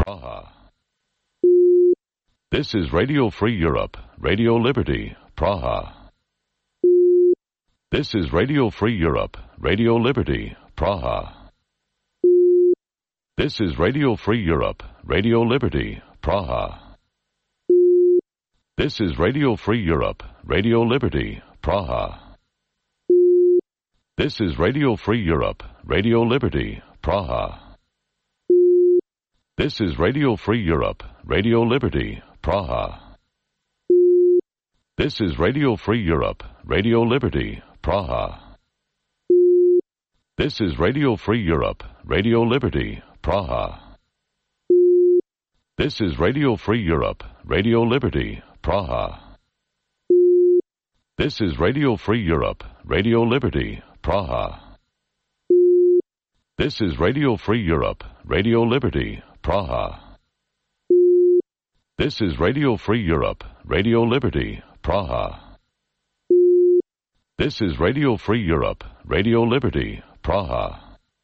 Praha. This is Radio Free Europe, Radio Liberty, Praha. This is Radio Free Europe, Radio Liberty, Praha. This is Radio Free Europe, Radio Liberty, Praha. This is Radio Free Europe, Radio Liberty, Praha. This is Radio Free Europe, Radio Liberty, Praha. This is Radio Free Europe, Radio Liberty, Praha. This is Radio Free Europe, Radio Liberty, Praha. This is Radio Free Europe, Radio Liberty, Praha. This is Radio Free Europe, Radio Liberty, Praha. This is Radio Free Europe, Radio Liberty, Praha. This is Radio Free Europe, Radio Liberty, Praha. This is Radio Free Europe, Radio Liberty, Praha. This is Radio Free Europe, Radio Liberty, Praha.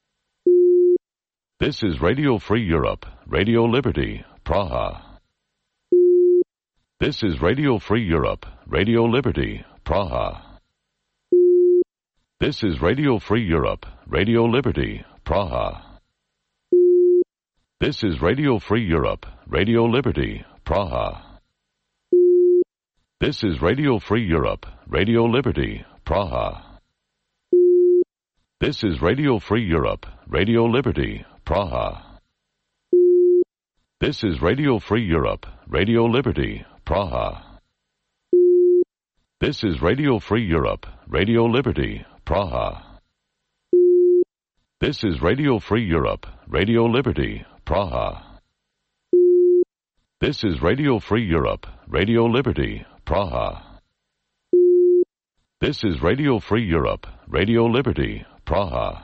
This is Radio Free Europe, Radio Liberty, Praha. This is Radio Free Europe, Radio Liberty, Praha. This is Radio Free Europe, Radio Liberty, Praha. This is Radio Free Europe, Radio Liberty, Praha. This is Radio Free Europe, Radio Liberty, Praha. This is Radio Free Europe, Radio Liberty, Praha. This is Radio Free Europe, Radio Liberty, Praha. This is Radio Free Europe, Radio Liberty, Praha. This is Radio Free Europe, Radio Liberty, Praha. This is Radio Free Europe, Radio Liberty, Praha. This is Radio Free Europe, Radio Liberty, Praha.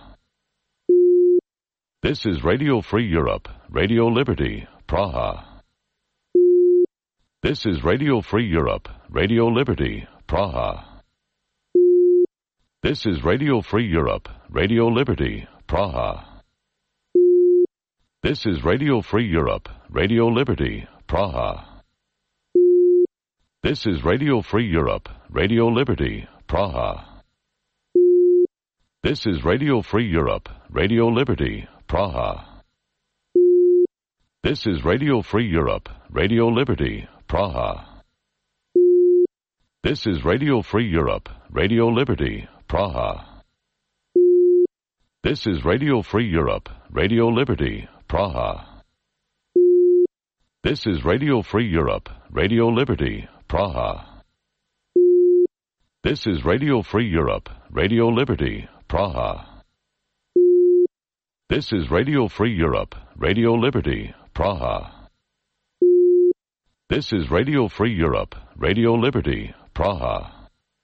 This is Radio Free Europe, Radio Liberty, Praha. This is Radio Free Europe, Radio Liberty, Praha. This is Radio Free Europe, Radio Liberty, Praha. This is Radio Free Europe, Radio Liberty, Praha. This is Radio Free Europe, Radio Liberty, Praha. This is Radio Free Europe, Radio Liberty, Praha. This is Radio Free Europe, Radio Liberty, Praha. This is Radio Free Europe, Radio Liberty, Praha. This is Radio Free Europe, Radio Liberty, Praha. This is Radio Free Europe, Radio Liberty, Praha. This is Radio Free Europe, Radio Liberty, Praha. This is Radio Free Europe, Radio Liberty, Praha. This is Radio Free Europe, Radio Liberty, Praha.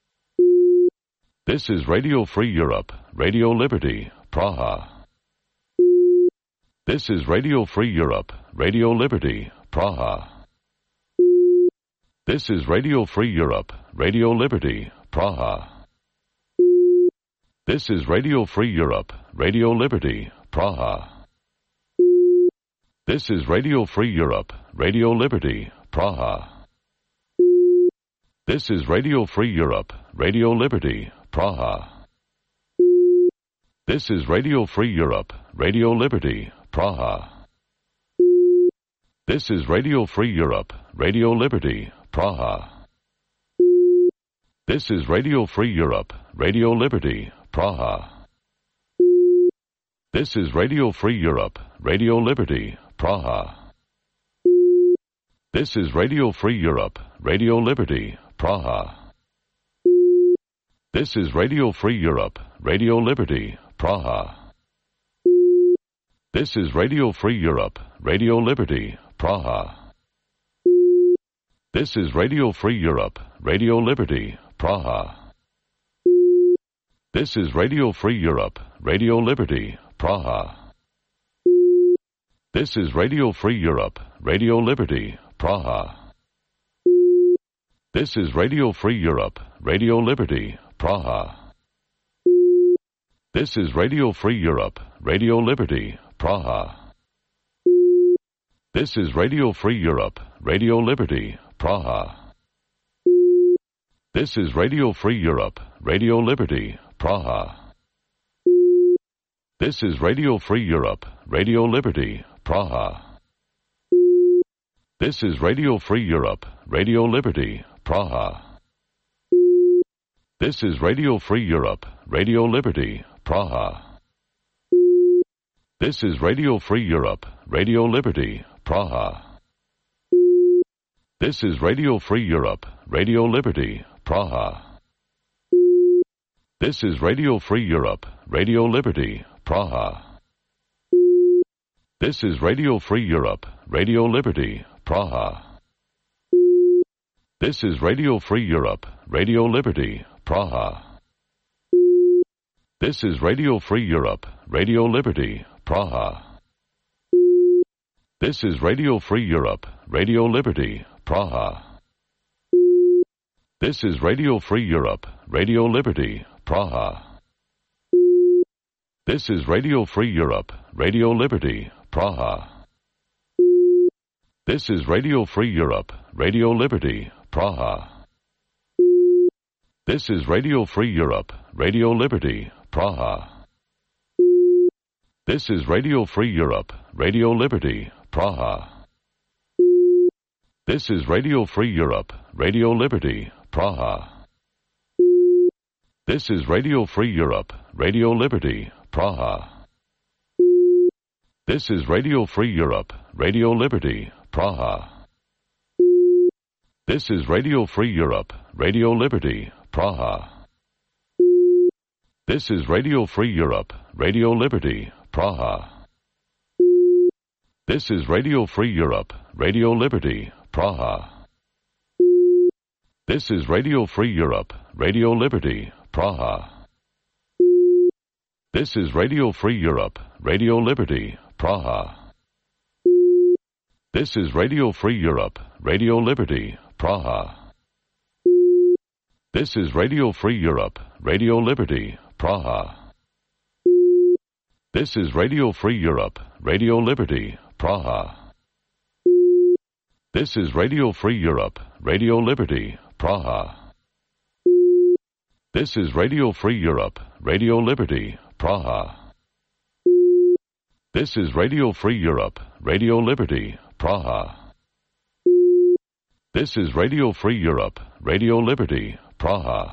This is Radio Free Europe, Radio Liberty, Praha. This is Radio Free Europe, Radio Liberty, Praha. This is Radio Free Europe, Radio Liberty, Praha. This is Radio Free Europe, Radio Liberty, Praha. This is Radio Free Europe, Radio Liberty, Praha. This is Radio Free Europe, Radio Liberty, Praha. This is Radio Free Europe, Radio Liberty, Praha. This is Radio Free Europe, Radio Liberty, Praha. This is Radio Free Europe, Radio Liberty, Praha. This is Radio Free Europe, Radio Liberty, Praha. This is Radio Free Europe, Radio Liberty, Praha. This is Radio Free Europe, Radio Liberty, Praha. This is Radio Free Europe, Radio Liberty, Praha. This is Radio Free Europe, Radio Liberty, Praha. This is Radio Free Europe, Radio Liberty, Praha. This is Radio Free Europe, Radio Liberty, Praha. This is Radio Free Europe, Radio Liberty, Praha. This is Radio Free Europe, Radio Liberty, Praha. This is Radio Free Europe, Radio Liberty, Praha. This is Radio Free Europe, Radio Liberty, Praha. This is Radio Free Europe, Radio Liberty, Praha. This is Radio Free Europe, Radio Liberty, Praha. This is Radio Free Europe, Radio Liberty, Praha. This is Radio Free Europe, Radio Liberty, Praha. This is Radio Free Europe, Radio Liberty, Praha. This is Radio Free Europe, Radio Liberty, Praha. This is Radio Free Europe, Radio Liberty, Praha. This is Radio Free Europe, Radio Liberty, Praha. This is Radio Free Europe, Radio Liberty, Praha. This is Radio Free Europe, Radio Liberty, Praha. This is Radio Free Europe, Radio Liberty, Praha. This is Radio Free Europe, Radio Liberty, Praha. This is Radio Free Europe, Radio Liberty, Praha. This is Radio Free Europe, Radio Liberty, Praha. This is Radio Free Europe, Radio Liberty, Praha. This is Radio Free Europe, Radio Liberty, Praha. This is Radio Free Europe, Radio Liberty, Praha. This is Radio Free Europe, Radio Liberty, Praha. This is Radio Free Europe, Radio Liberty, Praha. This is Radio Free Europe, Radio Liberty, Praha. This is Radio Free Europe, Radio Liberty, Praha. This is Radio Free Europe, Radio Liberty, Praha. This is Radio Free Europe, Radio Liberty, Praha. This is Radio Free Europe, Radio Liberty, Praha. This is Radio Free Europe, Radio Liberty, Praha. This is Radio Free Europe, Radio Liberty, Praha. This is Radio Free Europe, Radio Liberty, Praha. This is Radio Free Europe, Radio Liberty, Praha. This is Radio Free Europe, Radio Liberty, Praha. This is Radio Free Europe, Radio Liberty, Praha.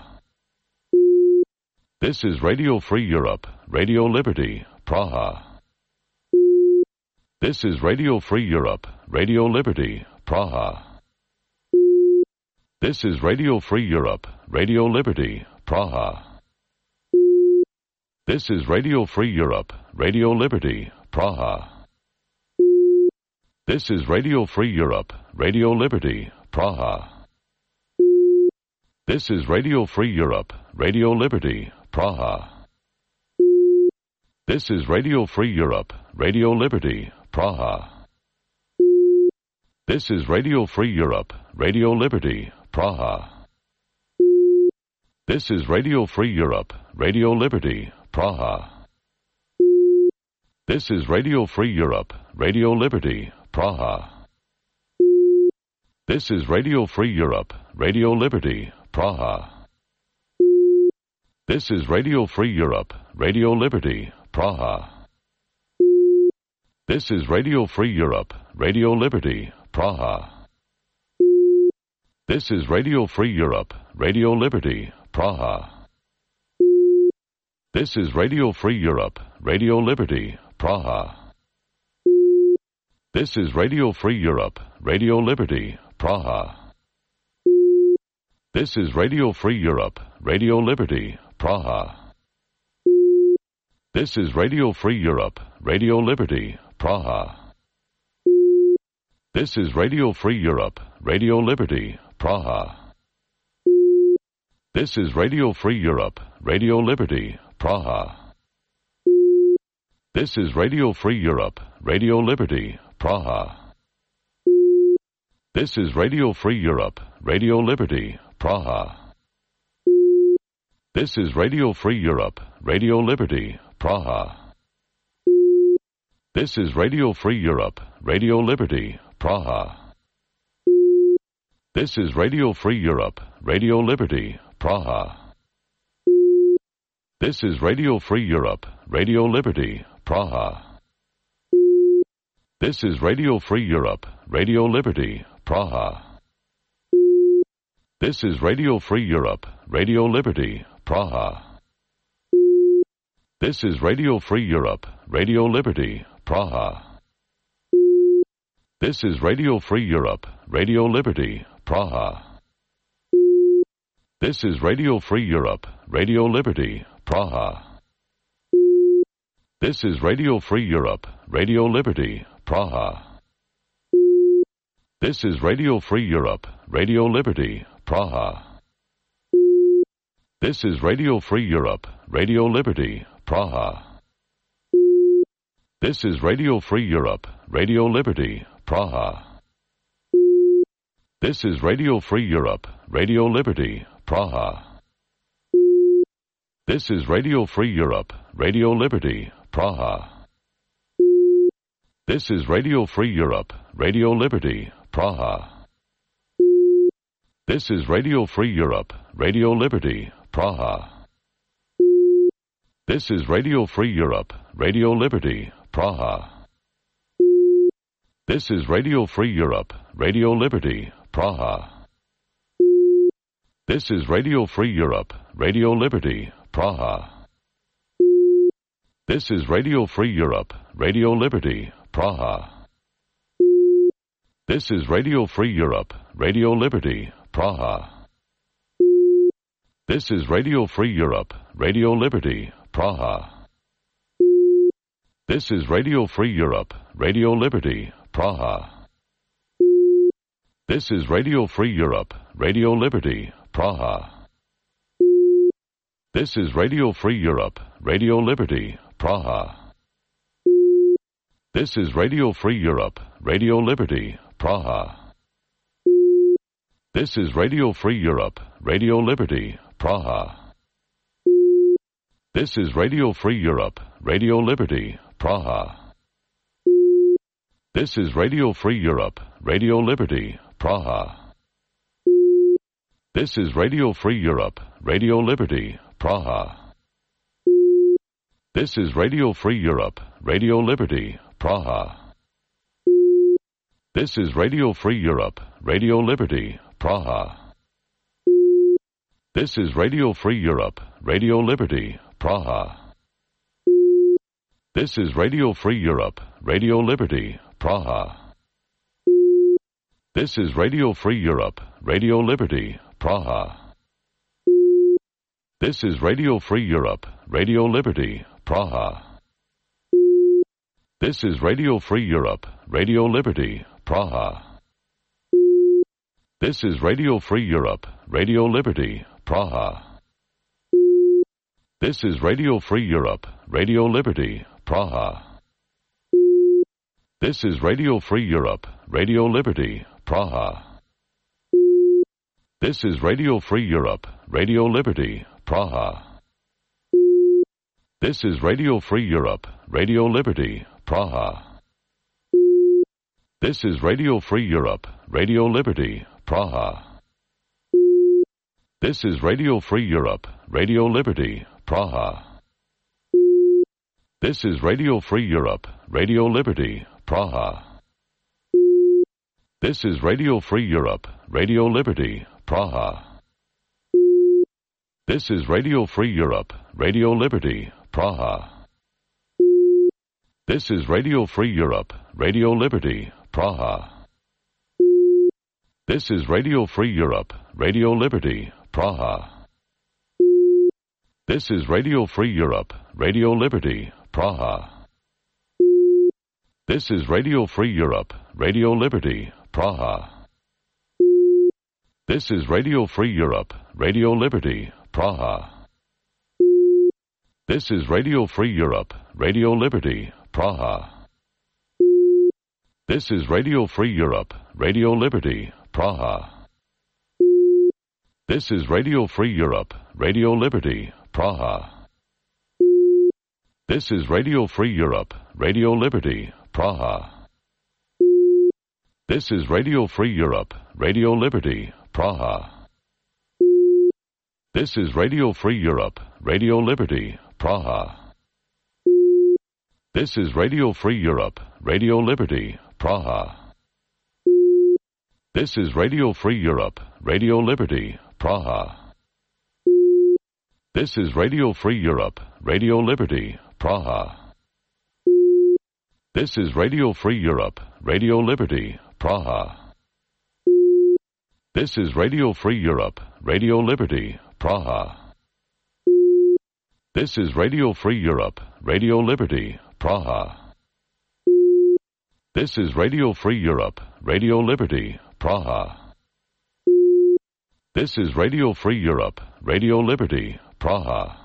This is Radio Free Europe, Radio Liberty, Praha. This is Radio Free Europe, Radio Liberty, Praha. This is Radio Free Europe, Radio Liberty, Praha. This is Radio Free Europe, Radio Liberty, Praha. This is Radio Free Europe, Radio Liberty, Praha. This is Radio Free Europe, Radio Liberty, Praha. This is Radio Free Europe, Radio Liberty, Praha. This is Radio Free Europe, Radio Liberty, Praha. This is Radio Free Europe, Radio Liberty, Praha. This is Radio Free Europe, Radio Liberty, Praha. This is Radio Free Europe, Radio Liberty, Praha. This is Radio Free Europe, Radio Liberty, Praha. This is Radio Free Europe, Radio Liberty, Praha. This is Radio Free Europe, Radio Liberty, Praha. This is Radio Free Europe, Radio Liberty, Praha. This is Radio Free Europe, Radio Liberty, Praha. This is Radio Free Europe, Radio Liberty, Praha. This is Radio Free Europe, Radio Liberty, Praha. This is Radio Free Europe, Radio Liberty, Praha. This is Radio Free Europe, Radio Liberty, Praha. This is Radio Free Europe, Radio Liberty, Praha. This is Radio Free Europe, Radio Liberty, Praha. This is Radio Free Europe, Radio Liberty, Praha. This is Radio Free Europe, Radio Liberty, Praha. This is Radio Free Europe, Radio Liberty, Praha. This is Radio Free Europe, Radio Liberty, Praha. This is Radio Free Europe, Radio Liberty, Praha. This is Radio Free Europe, Radio Liberty, Praha. This is Radio Free Europe, Radio Liberty, Praha. This is Radio Free Europe, Radio Liberty, Praha. This is Radio Free Europe, Radio Liberty, Praha. This is Radio Free Europe, Radio Liberty, Praha. This is Radio Free Europe, Radio Liberty, Praha. This is Radio Free Europe, Radio Liberty, Praha. This is Radio Free Europe, Radio Liberty, Praha. This is Radio Free Europe, Radio Liberty, Praha. This is Radio Free Europe, Radio Liberty, Praha. This is Radio Free Europe, Radio Liberty, Praha. This is Radio Free Europe, Radio Liberty, Praha. This is Radio Free Europe, Radio Liberty, Praha. This is Radio Free Europe, Radio Liberty, Praha. This is Radio Free Europe, Radio Liberty, Praha. This is Radio Free Europe, Radio Liberty, Praha. This is Radio Free Europe, Radio Liberty, Praha. This is Radio Free Europe, Radio Liberty, Praha. This is Radio Free Europe, Radio Liberty, Praha. This is Radio Free Europe, Radio Liberty, Praha. This is Radio Free Europe, Radio Liberty, Praha. This is Radio Free Europe, Radio Liberty, Praha. This is Radio Free Europe, Radio Liberty, Praha. This is Radio Free Europe, Radio Liberty, Praha. This is Radio Free Europe, Radio Liberty, Praha. This is Radio Free Europe, Radio Liberty, Praha. This is Radio Free Europe, Radio Liberty, Praha. This is Radio Free Europe, Radio Liberty, Praha. This is Radio Free Europe, Radio Liberty, Praha. This is Radio Free Europe, Radio Liberty, Praha. This is Radio Free Europe, Radio Liberty, Praha. This is Radio Free Europe, Radio Liberty, Praha. This is Radio Free Europe, Radio Liberty, Praha. This is Radio Free Europe, Radio Liberty, Praha. This is Radio Free Europe, Radio Liberty, Praha. This is Radio Free Europe, Radio Liberty, Praha. This is Radio Free Europe, Radio Liberty, Praha. This is Radio Free Europe, Radio Liberty, Praha. This is Radio Free Europe, Radio Liberty, Praha. This is Radio Free Europe, Radio Liberty, Praha. This is Radio Free Europe, Radio Liberty, Praha. This is Radio Free Europe, Radio Liberty, Praha. This is Radio Free Europe, Radio Liberty, Praha. This is Radio Free Europe, Radio Liberty, Praha. This is Radio Free Europe, Radio Liberty, Praha. This is Radio Free Europe, Radio Liberty, Praha. This is Radio Free Europe, Radio Liberty, Praha. This is Radio Free Europe, Radio Liberty, Praha. This is Radio Free Europe, Radio Liberty, Praha. This is Radio Free Europe, Radio Liberty, Praha. This is Radio Free Europe, Radio Liberty, Praha. This is Radio Free Europe, Radio Liberty, Praha. This is Radio Free Europe, Radio Liberty, Praha. This is Radio Free Europe, Radio Liberty, Praha. This is Radio Free Europe, Radio Liberty, Praha. This is Radio Free Europe, Radio Liberty, Praha. This is Radio Free Europe, Radio Liberty, Praha. This is Radio Free Europe, Radio Liberty, Praha. This is Radio Free Europe, Radio Liberty, Praha. This is Radio Free Europe, Radio Liberty, Praha. This is Radio Free Europe, Radio Liberty, Praha. This is Radio Free Europe, Radio Liberty, Praha.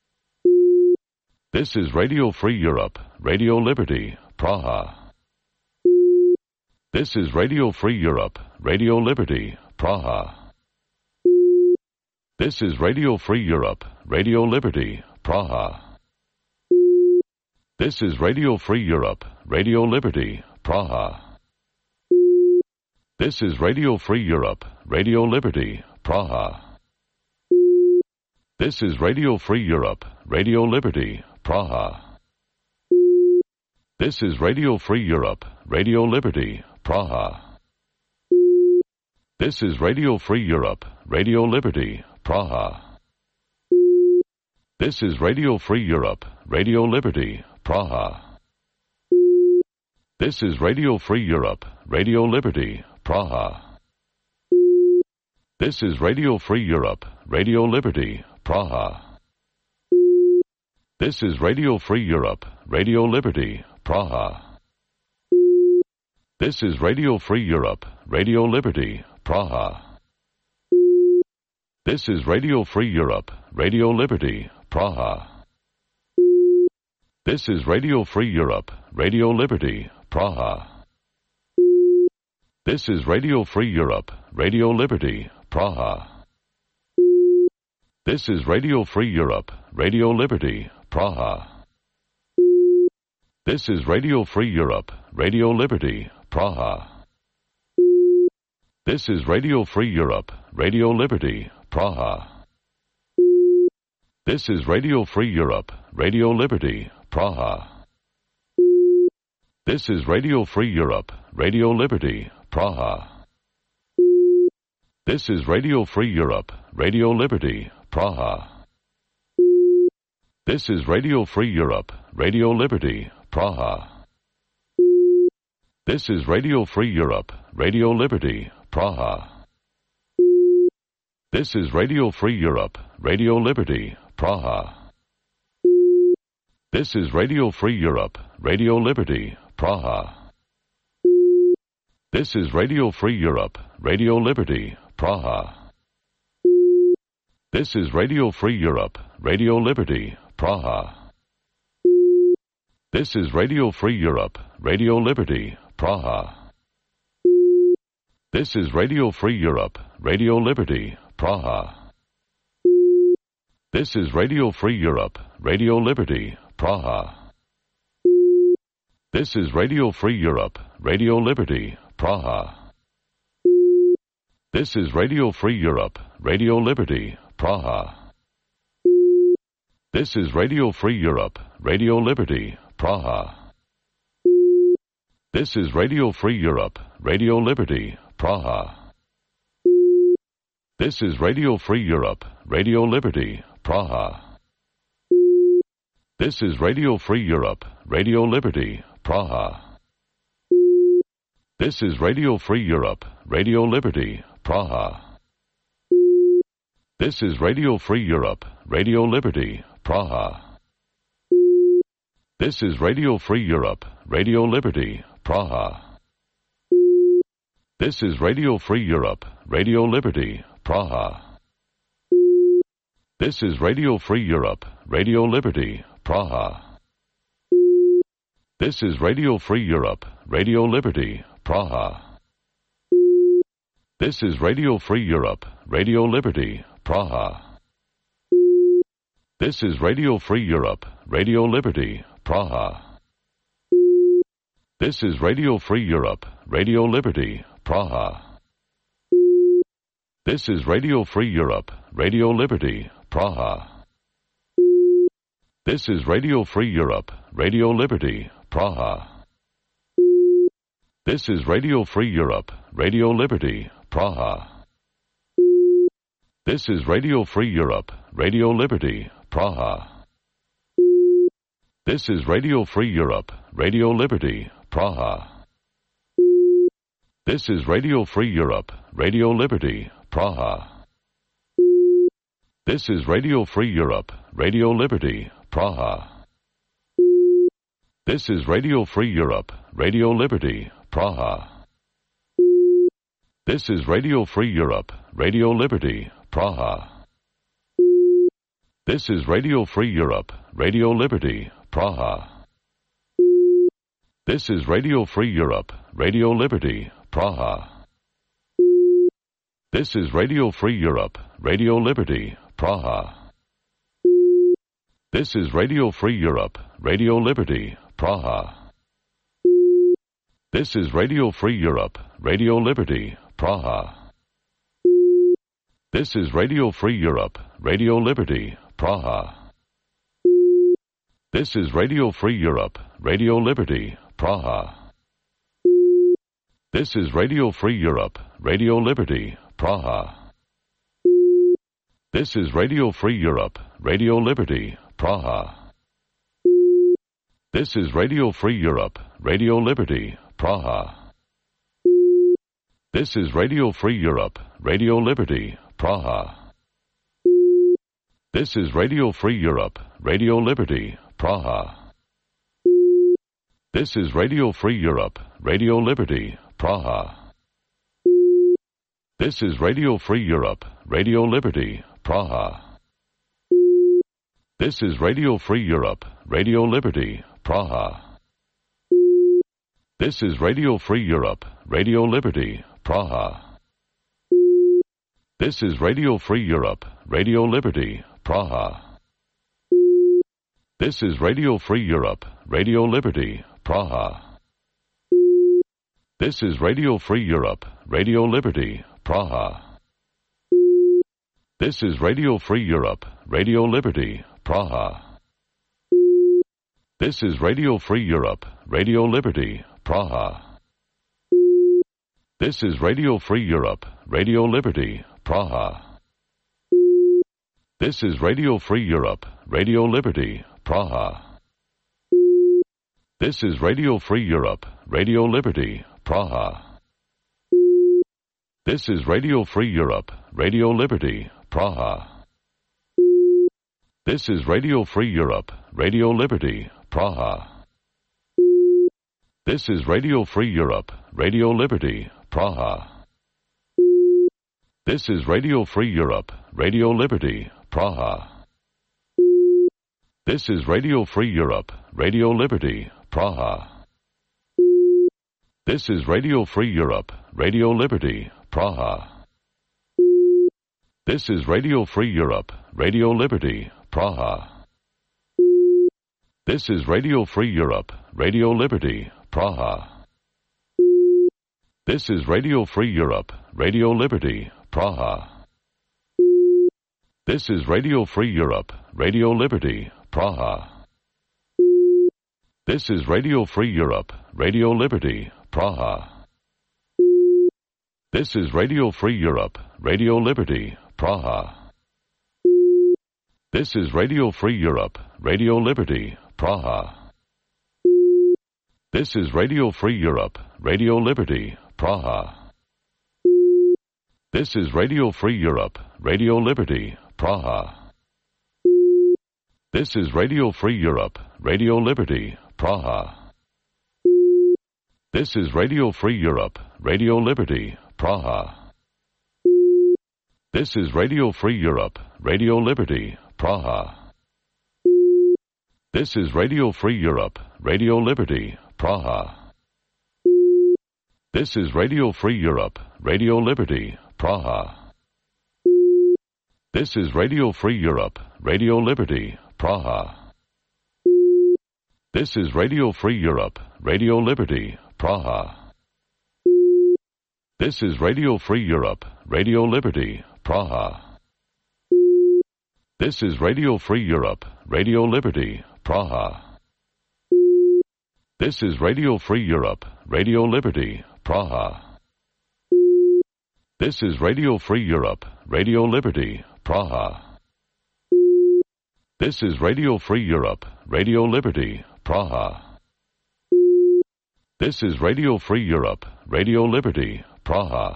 This is Radio Free Europe, Radio Liberty, Praha. This is Radio Free Europe, Radio Liberty, Praha. This is Radio Free Europe, Radio Liberty, Praha. This is Radio Free Europe, Radio Liberty, Praha. This is Radio Free Europe, Radio Liberty, Praha. This is Radio Free Europe, Radio Liberty, Praha. This is Radio Free Europe, Radio Liberty, Praha. This is Radio Free Europe, Radio Liberty, Praha. This is Radio Free Europe, Radio Liberty, Praha. This is Radio Free Europe, Radio Liberty, Praha. This is Radio Free Europe, Radio Liberty, Praha. This is Radio Free Europe, Radio Liberty, Praha. This is Radio Free Europe, Radio Liberty, Praha. This is Radio Free Europe, Radio Liberty, Praha. This is Radio Free Europe, Radio Liberty, Praha. This is Radio Free Europe, Radio Liberty, Praha. This is Radio Free Europe, Radio Liberty, Praha. This is Radio Free Europe, Radio Liberty, Praha. This is Radio Free Europe, Radio Liberty, Praha. This is Radio Free Europe, Radio Liberty, Praha. This is Radio Free Europe, Radio Liberty, Praha. This is Radio Free Europe, Radio Liberty, Praha. This is Radio Free Europe, Radio Liberty, Praha. This is Radio Free Europe, Radio Liberty, Praha. This is Radio Free Europe, Radio Liberty, Praha. This is Radio Free Europe, Radio Liberty, Praha. This is Radio Free Europe, Radio Liberty, Praha. This is Radio Free Europe, Radio Liberty, Praha. This is Radio Free Europe, Radio Liberty, Praha. This is Radio Free Europe, Radio Liberty, Praha. This is Radio Free Europe, Radio Liberty, Praha. This is Radio Free Europe, Radio Liberty, Praha. This is Radio Free Europe, Radio Liberty, Praha. This is Radio Free Europe, Radio Liberty, Praha. This is Radio Free Europe, Radio Liberty, Praha. This is Radio Free Europe, Radio Liberty, Praha. This is Radio Free Europe, Radio Liberty, Praha. This is Radio Free Europe, Radio Liberty, Praha. This is Radio Free Europe, Radio Liberty, Praha. This is Radio Free Europe, Radio Liberty, Praha. This is Radio Free Europe, Radio Liberty, Praha. This is Radio Free Europe, Radio Liberty, Praha. This is Radio Free Europe, Radio Liberty, Praha. This is Radio Free Europe, Radio Liberty, Praha. This is Radio Free Europe, Radio Liberty, Praha. This is Radio Free Europe, Radio Liberty, Praha. This is Radio Free Europe, Radio Liberty, Praha. This is Radio Free Europe, Radio Liberty, Praha. This is Radio Free Europe, Radio Liberty, Praha. This is Radio Free Europe, Radio Liberty, Praha. This is Radio Free Europe, Radio Liberty, Praha. This is Radio Free Europe, Radio Liberty, Praha. This is Radio Free Europe, Radio Liberty, Praha. This is Radio Free Europe, Radio Liberty, Praha. This is Radio Free Europe, Radio Liberty, Praha. This is Radio Free Europe, Radio Liberty, Praha. This is Radio Free Europe, Radio Liberty, Praha. This is Radio Free Europe, Radio Liberty, Praha. This is Radio Free Europe, Radio Liberty, Praha. This is Radio Free Europe, Radio Liberty, Praha. This is Radio Free Europe, Radio Liberty, Praha. This is Radio Free Europe, Radio Liberty, Praha. This is Radio Free Europe, Radio Liberty, Praha. This is Radio Free Europe, Radio Liberty, Praha. This is Radio Free Europe, Radio Liberty, Praha. This is Radio Free Europe, Radio Liberty, Praha. This is Radio Free Europe, Radio Liberty, Praha. This is Radio Free Europe, Radio Liberty, Praha. This is Radio Free Europe, Radio Liberty, Praha. This is Radio Free Europe, Radio Liberty, Praha. This is Radio Free Europe, Radio Liberty, Praha. This is Radio Free Europe, Radio Liberty, Praha. This is Radio Free Europe, Radio Liberty, Praha. This is Radio Free Europe, Radio Liberty, Praha. This is Radio Free Europe, Radio Liberty, Praha. This is Radio Free Europe, Radio Liberty, Praha. This is Radio Free Europe, Radio Liberty, Praha. This is Radio Free Europe, Radio Liberty, Praha. This is Radio Free Europe, Radio Liberty, Praha. This is Radio Free Europe, Radio Liberty, Praha. This is Radio Free Europe, Radio Liberty, Praha. This is Radio Free Europe, Radio Liberty, Praha. This is Radio Free Europe, Radio Liberty, Praha. This is Radio Free Europe, Radio Liberty, Praha. This is Radio Free Europe, Radio Liberty, Praha. This is Radio Free Europe, Radio Liberty, Praha. This is Radio Free Europe, Radio Liberty, Praha. This is Radio Free Europe, Radio Liberty, Praha. This is Radio Free Europe, Radio Liberty, Praha. This is Radio Free Europe, Radio Liberty, Praha. This is Radio Free Europe, Radio Liberty, Praha. This is Radio Free Europe, Radio Liberty, Praha. This is Radio Free Europe, Radio Liberty, Praha. This is Radio Free Europe, Radio Liberty, Praha. This is Radio Free Europe, Radio Liberty, Praha. This is Radio Free Europe, Radio Liberty, Praha. This is Radio Free Europe, Radio Liberty, Praha. This is Radio Free Europe, Radio Liberty, Praha. This is Radio Free Europe, Radio Liberty, Praha. This is Radio Free Europe, Radio Liberty, Praha. This is Radio Free Europe, Radio Liberty, Praha. This is Radio Free Europe, Radio Liberty, Praha. This is Radio Free Europe, Radio Liberty, Praha. This is Radio Free Europe, Radio Liberty, Praha. This is Radio Free Europe, Radio Liberty, Praha. This is Radio Free Europe, Radio Liberty, Praha. This is Radio Free Europe, Radio Liberty, Praha.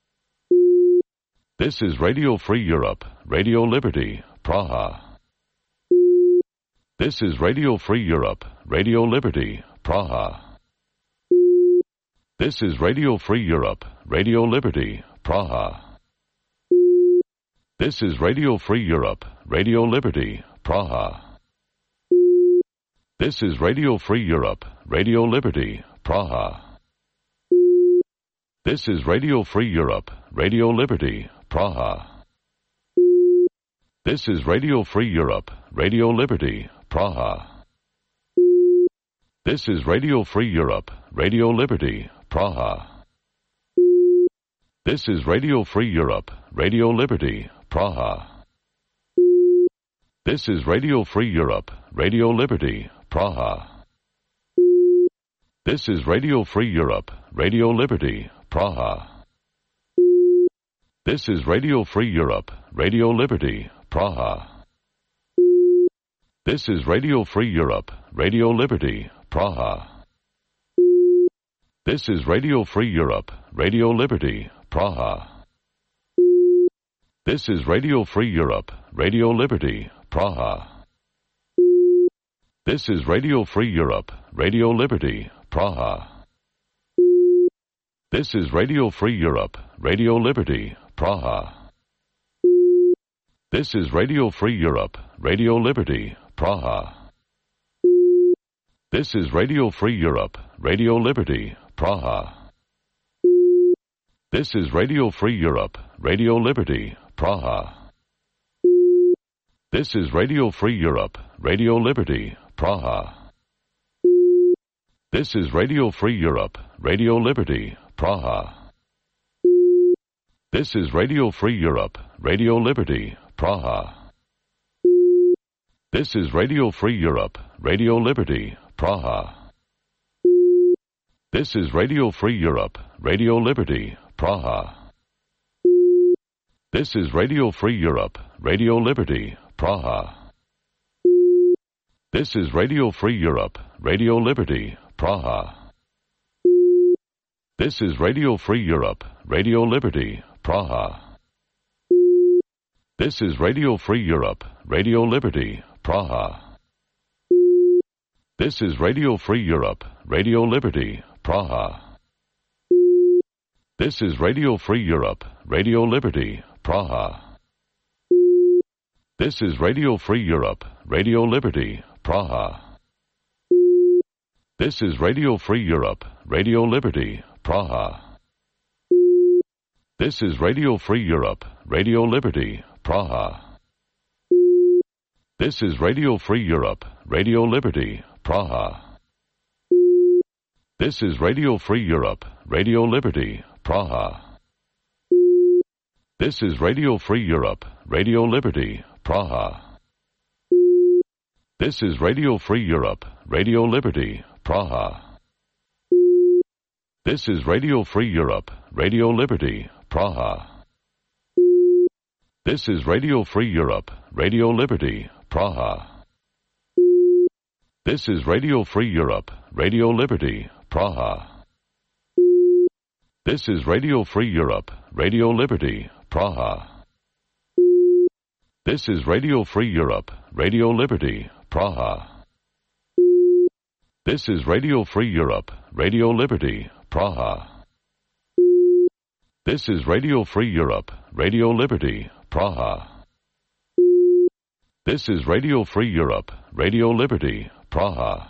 This is Radio Free Europe, Radio Liberty, Praha. This is Radio Free Europe, Radio Liberty, Praha. This is Radio Free Europe, Radio Liberty, Praha. This is Radio Free Europe, Radio Liberty, Praha. This is Radio Free Europe, Radio Liberty, Praha. This is Radio Free Europe, Radio Liberty, Praha. This is Radio Free Europe, Radio Liberty, Praha. This is Radio Free Europe, Radio Liberty, Praha. This is Radio Free Europe, Radio Liberty, Praha. This is Radio Free Europe, Radio Liberty, Praha. This is Radio Free Europe, Radio Liberty, Praha. This is Radio Free Europe, Radio Liberty, Praha. This is Radio Free Europe, Radio Liberty, Praha. This is Radio Free Europe, Radio Liberty, Praha. This is Radio Free Europe, Radio Liberty, Praha. This is Radio Free Europe, Radio Liberty, Praha. This is Radio Free Europe, Radio Liberty, Praha. This is Radio Free Europe, Radio Liberty, Praha. This is Radio Free Europe, Radio Liberty, Praha. This is Radio Free Europe, Radio Liberty, Praha. This is Radio Free Europe, Radio Liberty, Praha. This is Radio Free Europe, Radio Liberty, Praha. This is Radio Free Europe, Radio Liberty, Praha. This is Radio Free Europe, Radio Liberty, Praha. This is Radio Free Europe, Radio Liberty, Praha. This is Radio Free Europe, Radio Liberty, Praha. This is Radio Free Europe, Radio Liberty, Praha. This is Radio Free Europe, Radio Liberty, Praha. This is Radio Free Europe, Radio Liberty, Praha. This is Radio Free Europe, Radio Liberty, Praha. This is Radio Free Europe, Radio Liberty, Praha. This is Radio Free Europe, Radio Liberty, Praha. This is Radio Free Europe, Radio Liberty, Praha. This is Radio Free Europe, Radio Liberty, Praha. This is Radio Free Europe, Radio Liberty, Praha. This is Radio Free Europe, Radio Liberty, Praha. This is Radio Free Europe, Radio Liberty, Praha. This is Radio Free Europe, Radio Liberty, Praha. This is Radio Free Europe, Radio Liberty, Praha. This is Radio Free Europe, Radio Liberty, Praha. This is Radio Free Europe, Radio Liberty, Praha. This is Radio Free Europe, Radio Liberty, Praha. This is Radio Free Europe, Radio Liberty, Praha. This is Radio Free Europe, Radio Liberty, Praha. This is Radio Free Europe, Radio Liberty, Praha. This is Radio Free Europe, Radio Liberty, Praha.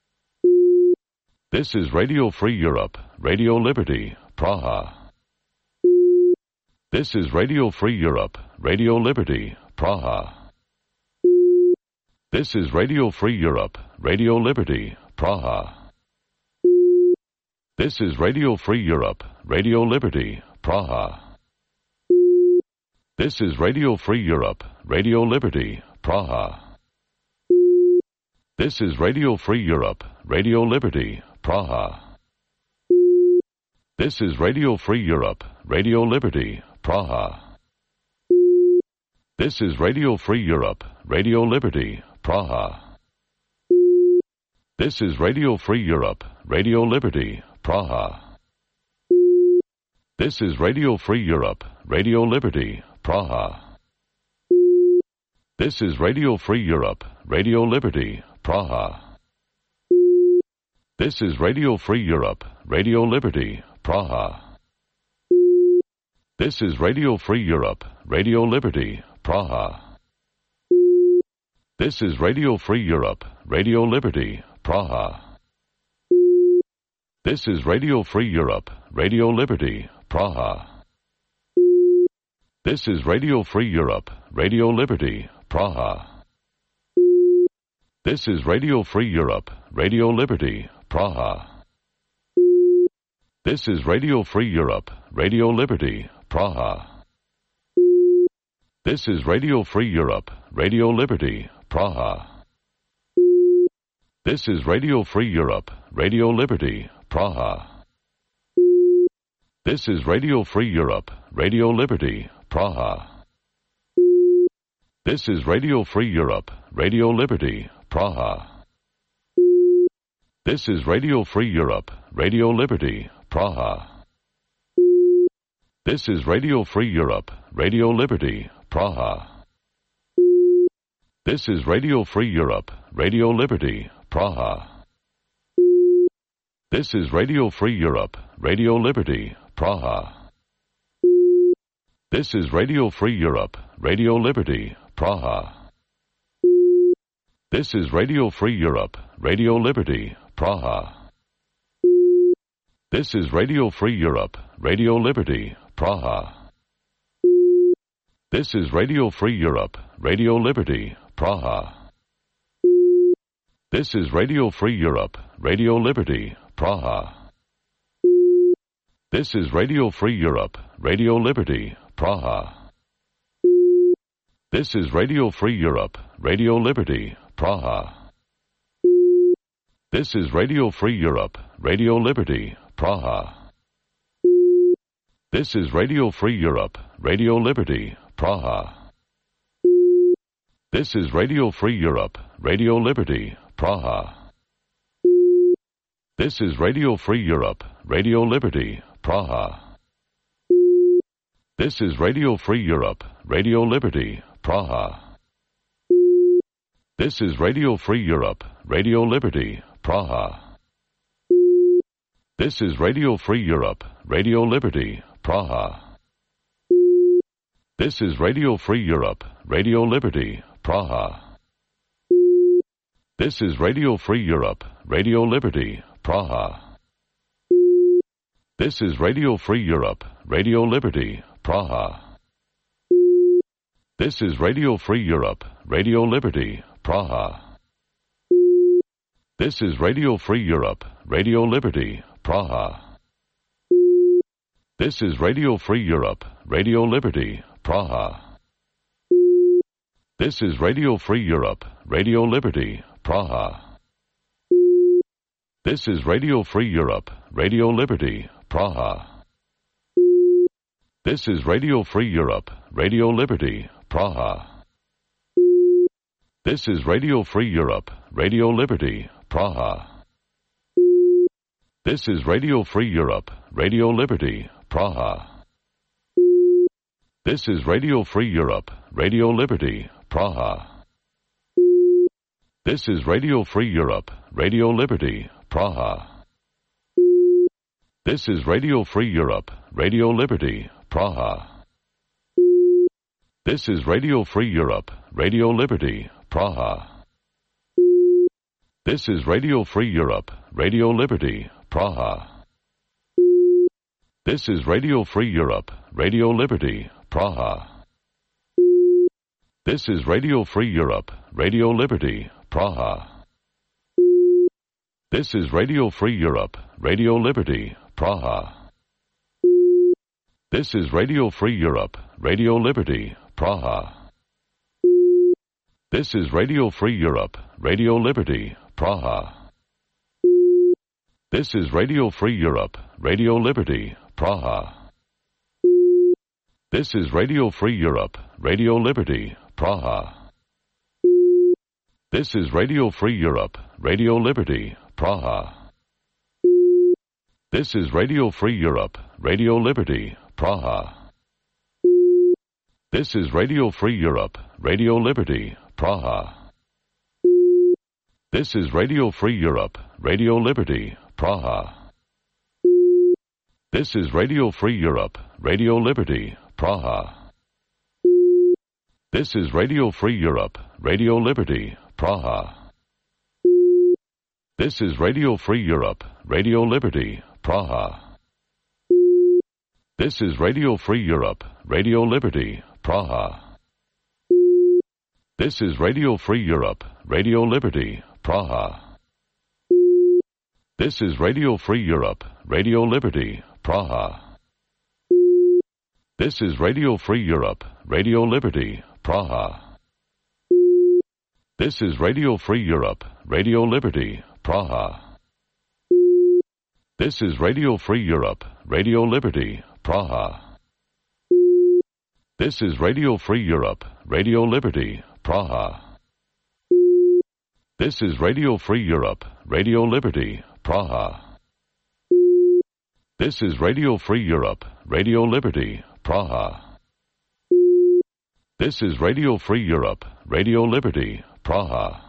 This is Radio Free Europe, Radio Liberty, Praha. This is Radio Free Europe, Radio Liberty, Praha. This is Radio Free Europe, Radio Liberty, Praha. This is Radio Free Europe, Radio Liberty, Praha. This is Radio Free Europe, Radio Liberty, Praha. This is Radio Free Europe, Radio Liberty, Praha. This is Radio Free Europe, Radio Liberty, Praha. This is Radio Free Europe, Radio Liberty, Praha. This is Radio Free Europe, Radio Liberty, Praha. This is Radio Free Europe, Radio Liberty, Praha. This is Radio Free Europe, Radio Liberty, Praha. This is Radio Free Europe, Radio Liberty, Praha. This is Radio Free Europe, Radio Liberty, Praha. This is Radio Free Europe, Radio Liberty, Praha. This is Radio Free Europe, Radio Liberty, Praha. This is Radio Free Europe, Radio Liberty, Praha. This is Radio Free Europe, Radio Liberty, Praha. This is Radio Free Europe, Radio Liberty, Praha. This is Radio Free Europe, Radio Liberty, Praha. This is Radio Free Europe, Radio Liberty, Praha. This is Radio Free Europe, Radio Liberty, Praha. This is Radio Free Europe, Radio Liberty, Praha. This is Radio Free Europe, Radio Liberty, Praha. This is Radio Free Europe, Radio Liberty, Praha. This is Radio Free Europe, Radio Liberty, Praha. This is Radio Free Europe, Radio Liberty, Praha. This is Radio Free Europe, Radio Liberty, Praha. This is Radio Free Europe, Radio Liberty, Praha. This is Radio Free Europe, Radio Liberty, Praha. This is Radio Free Europe, Radio Liberty, Praha. This is Radio Free Europe, Radio Liberty, Praha. This is Radio Free Europe, Radio Liberty, Praha. This is Radio Free Europe, Radio Liberty, Praha. This is Radio Free Europe, Radio Liberty, Praha. This is Radio Free Europe, Radio Liberty, Praha. This is Radio Free Europe, Radio Liberty, Praha. This is Radio Free Europe, Radio Liberty, Praha. This is Radio Free Europe, Radio Liberty, Praha. This is Radio Free Europe, Radio Liberty, Praha. This is Radio Free Europe, Radio Liberty, Praha. This is Radio Free Europe, Radio Liberty, Praha. This is Radio Free Europe, Radio Liberty, Praha. This is Radio Free Europe, Radio Liberty, Praha. This is Radio Free Europe, Radio Liberty, Praha. This is Radio Free Europe, Radio Liberty, Praha. This is Radio Free Europe, Radio Liberty, Praha. This is Radio Free Europe, Radio Liberty, Praha. This is Radio Free Europe, Radio Liberty, Praha. This is Radio Free Europe, Radio Liberty, Praha. This is Radio Free Europe, Radio Liberty, Praha. This is Radio Free Europe, Radio Liberty, Praha. This is Radio Free Europe, Radio Liberty, Praha. This is Radio Free Europe, Radio Liberty, Praha. This is Radio Free Europe, Radio Liberty, Praha. This is Radio Free Europe, Radio Liberty, Praha. This is Radio Free Europe, Radio Liberty, Praha. This is Radio Free Europe, Radio Liberty, Praha. This is Radio Free Europe, Radio Liberty, Praha. This is Radio Free Europe, Radio Liberty, Praha. This is Radio Free Europe, Radio Liberty, Praha. This is Radio Free Europe, Radio Liberty, Praha. This is Radio Free Europe, Radio Liberty, Praha. This is Radio Free Europe, Radio Liberty, Praha. This is Radio Free Europe, Radio Liberty, Praha. This is Radio Free Europe, Radio Liberty, Praha. This is Radio Free Europe, Radio Liberty, Praha. This is Radio Free Europe, Radio Liberty, Praha. This is Radio Free Europe, Radio Liberty, Praha. This is Radio Free Europe, Radio Liberty, Praha. This is Radio Free Europe, Radio Liberty, Praha. This is Radio Free Europe, Radio Liberty, Praha. This is Radio Free Europe, Radio Liberty, Praha. This is Radio Free Europe, Radio Liberty, Praha. This is Radio Free Europe, Radio Liberty, Praha. This is Radio Free Europe, Radio Liberty, Praha. This is Radio Free Europe, Radio Liberty, Praha. This is Radio Free Europe, Radio Liberty, Praha. This is Radio Free Europe, Radio Liberty, Praha. This is Radio Free Europe, Radio Liberty, Praha. This is Radio Free Europe, Radio Liberty, Praha.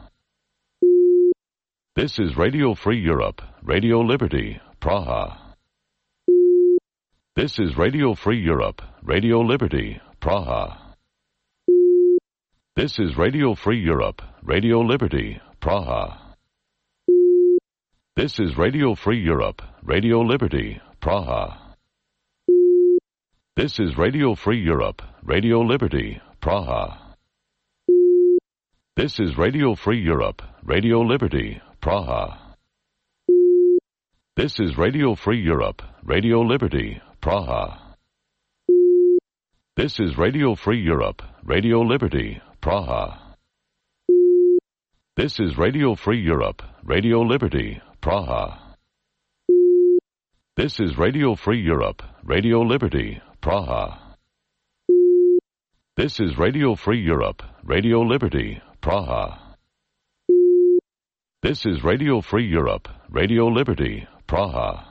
This is Radio Free Europe, Radio Liberty, Praha. This is Radio Free Europe, Radio Liberty, Praha. This is Radio Free Europe, Radio Liberty, Praha. This is Radio Free Europe, Radio Liberty, Praha. This is Radio Free Europe, Radio Liberty, Praha. This is Radio Free Europe, Radio Liberty, Praha. This is Radio Free Europe, Radio Liberty, Praha. This is Radio Free Europe, Radio Liberty, Praha. This is Radio Free Europe, Radio Liberty, Praha. This is Radio Free Europe, Radio Liberty, Praha. This is Radio Free Europe, Radio Liberty, Praha. This is Radio Free Europe, Radio Liberty, Praha.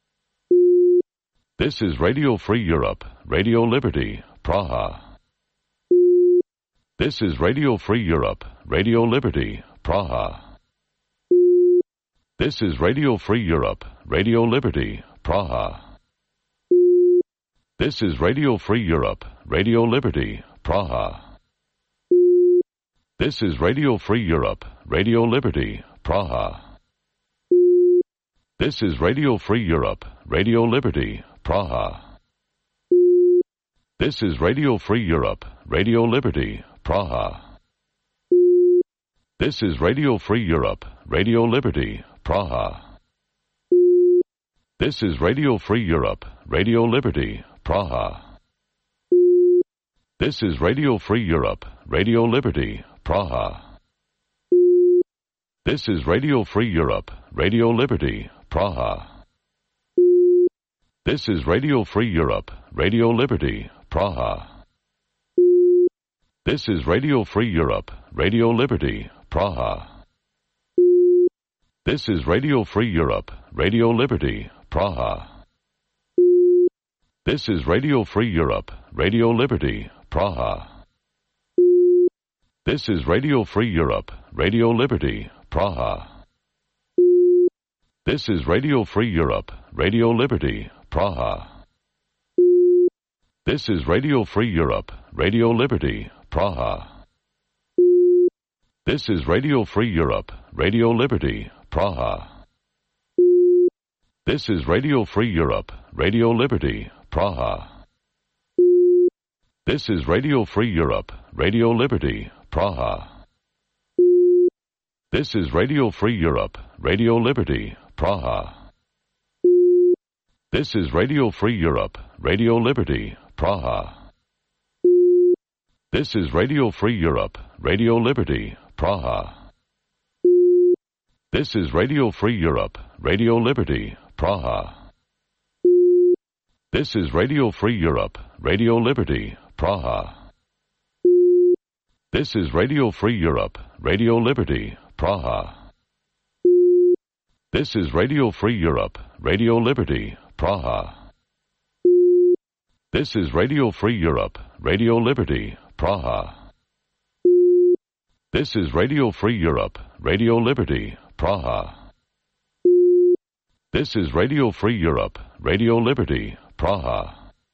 This is Radio Free Europe, Radio Liberty, Praha. This is Radio Free Europe, Radio Liberty, Praha. This is Radio Free Europe, Radio Liberty, Praha. This is Radio Free Europe, Radio Liberty, Praha. This is Radio Free Europe, Radio Liberty, Praha. This is Radio Free Europe, Radio Liberty, Praha. This is Radio Free Europe, Radio Liberty, Praha. This is Radio Free Europe, Radio Liberty, Praha. This is Radio Free Europe, Radio Liberty, Praha. This is Radio Free Europe, Radio Liberty, Praha. This is Radio Free Europe, Radio Liberty, Praha. This is Radio Free Europe, Radio Liberty, Praha. This is Radio Free Europe, Radio Liberty, Praha. This is Radio Free Europe, Radio Liberty, Praha. This is Radio Free Europe, Radio Liberty, Praha. This is Radio Free Europe, Radio Liberty, Praha. This is Radio Free Europe, Radio Liberty, Praha. This is Radio Free Europe, Radio Liberty, Praha. This is Radio Free Europe, Radio Liberty, Praha. This is Radio Free Europe, Radio Liberty, Praha. This is Radio Free Europe, Radio Liberty, Praha. This is Radio Free Europe, Radio Liberty, Praha. This is Radio Free Europe, Radio Liberty, Praha. This is Radio Free Europe, Radio Liberty, Praha. This is Radio Free Europe, Radio Liberty, Praha. This is Radio Free Europe, Radio Liberty, Praha. This is Radio Free Europe, Radio Liberty, Praha. This is Radio Free Europe, Radio Liberty, Praha. This is Radio Free Europe, Radio Liberty, Praha. This is Radio Free Europe, Radio Liberty, Praha. This is Radio Free Europe, Radio Liberty, Praha.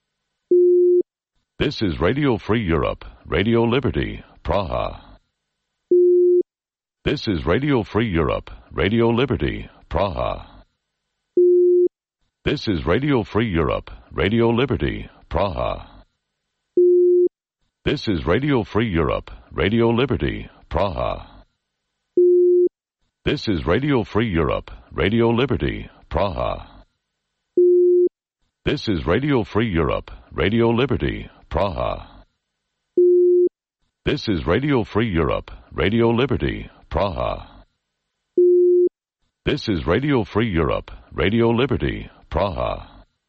This is Radio Free Europe, Radio Liberty, Praha. This is Radio Free Europe, Radio Liberty, Praha. This is Radio Free Europe, Radio Liberty, Praha. This is Radio Free Europe, Radio Liberty, Praha. This is Radio Free Europe, Radio Liberty, Praha. This is Radio Free Europe, Radio Liberty, Praha. This is Radio Free Europe, Radio Liberty, Praha. This is Radio Free Europe, Radio Liberty, Praha.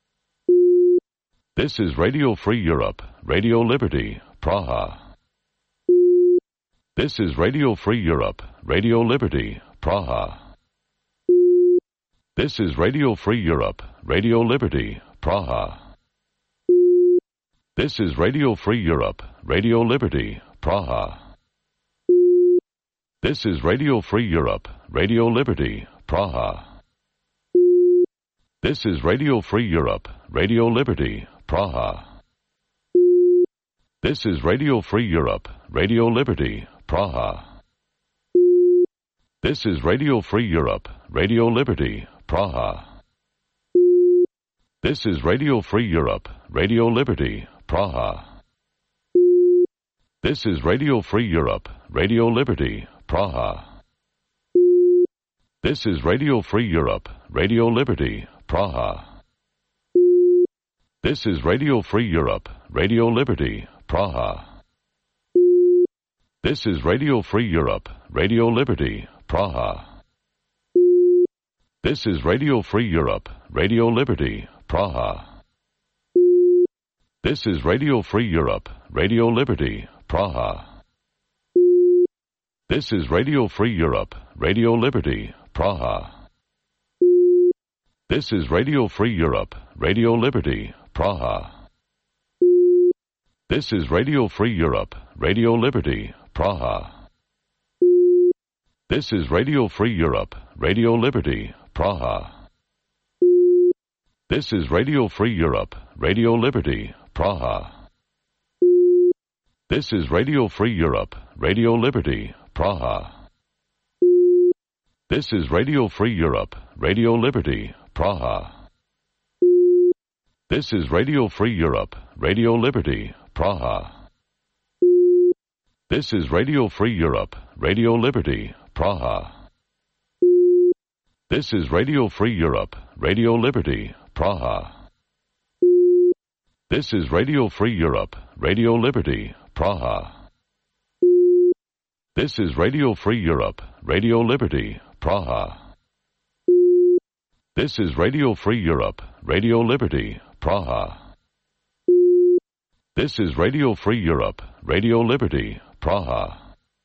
This is Radio Free Europe, Radio Liberty, Praha. This is Radio Free Europe, Radio Liberty, Praha. This is Radio Free Europe, Radio Liberty, Praha. This is Radio Free Europe, Radio Liberty, Praha. This is Radio Free Europe, Radio Liberty, Praha. This is Radio Free Europe, Radio Liberty, Praha. This is Radio Free Europe, Radio Liberty, Praha. This is Radio Free Europe, Radio Liberty, Praha. This is Radio Free Europe, Radio Liberty, Praha. This is Radio Free Europe, Radio Liberty, Praha. This is Radio Free Europe, Radio Liberty, Praha. This is Radio Free Europe, Radio Liberty, Praha. This is Radio Free Europe, Radio Liberty, Praha. This is Radio Free Europe, Radio Liberty, Praha. This is Radio Free Europe, Radio Liberty, Praha. This is Radio Free Europe, Radio Liberty, Praha. This is Radio Free Europe, Radio Liberty, Praha. This is Radio Free Europe, Radio Liberty, Praha. This is Radio Free Europe, Radio Liberty, Praha. This is Radio Free Europe, Radio Liberty, Praha. This is Radio Free Europe, Radio Liberty, Praha. This is Radio Free Europe, Radio Liberty, Praha. This is Radio Free Europe, Radio Liberty, Praha. This is Radio Free Europe, Radio Liberty, Praha. This is Radio Free Europe, Radio Liberty, Praha. This is Radio Free Europe, Radio Liberty, Praha. This is Radio Free Europe, Radio Liberty, Praha. This is Radio Free Europe, Radio Liberty, Praha. This is Radio Free Europe, Radio Liberty, Praha.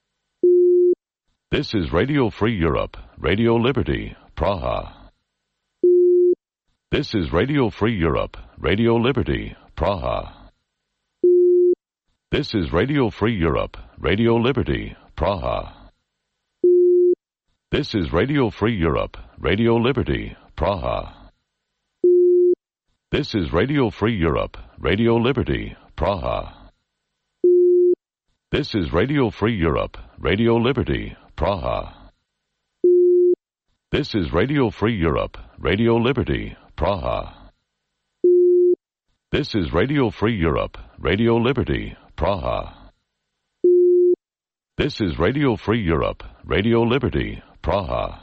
This is Radio Free Europe, Radio Liberty, Praha. This is Radio Free Europe, Radio Liberty, Praha. This is Radio Free Europe, Radio Liberty, Praha. This is Radio Free Europe, Radio Liberty, Praha. This is Radio Free Europe, Radio Liberty, Praha. This is Radio Free Europe, Radio Liberty, Praha. This is Radio Free Europe, Radio Liberty, Praha. This is Radio Free Europe, Radio Liberty, Praha. This is Radio Free Europe, Radio Liberty, Praha.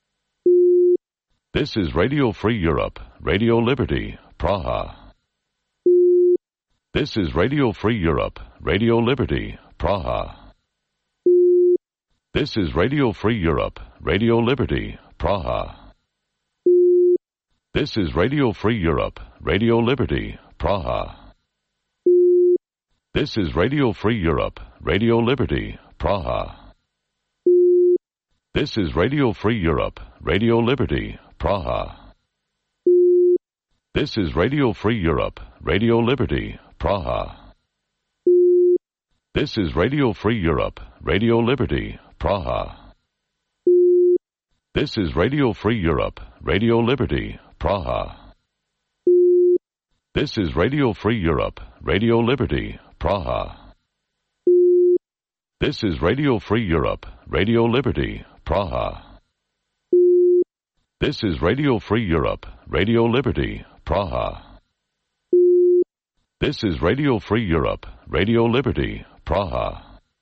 This is Radio Free Europe, Radio Liberty, Praha. This is Radio Free Europe, Radio Liberty, Praha. This is Radio Free Europe, Radio Liberty, Praha. This is Radio Free Europe, Radio Liberty, Praha. This is Radio Free Europe, Radio Liberty, Praha. This is Radio Free Europe, Radio Liberty, Praha. This is Radio Free Europe, Radio Liberty, Praha. This is Radio Free Europe, Radio Liberty, Praha. This is Radio Free Europe, Radio Liberty, Praha. This is Radio Free Europe, Radio Liberty, Praha. This is Radio Free Europe, Radio Liberty, Praha. This is Radio Free Europe, Radio Liberty, Praha. This is Radio Free Europe, Radio Liberty, Praha.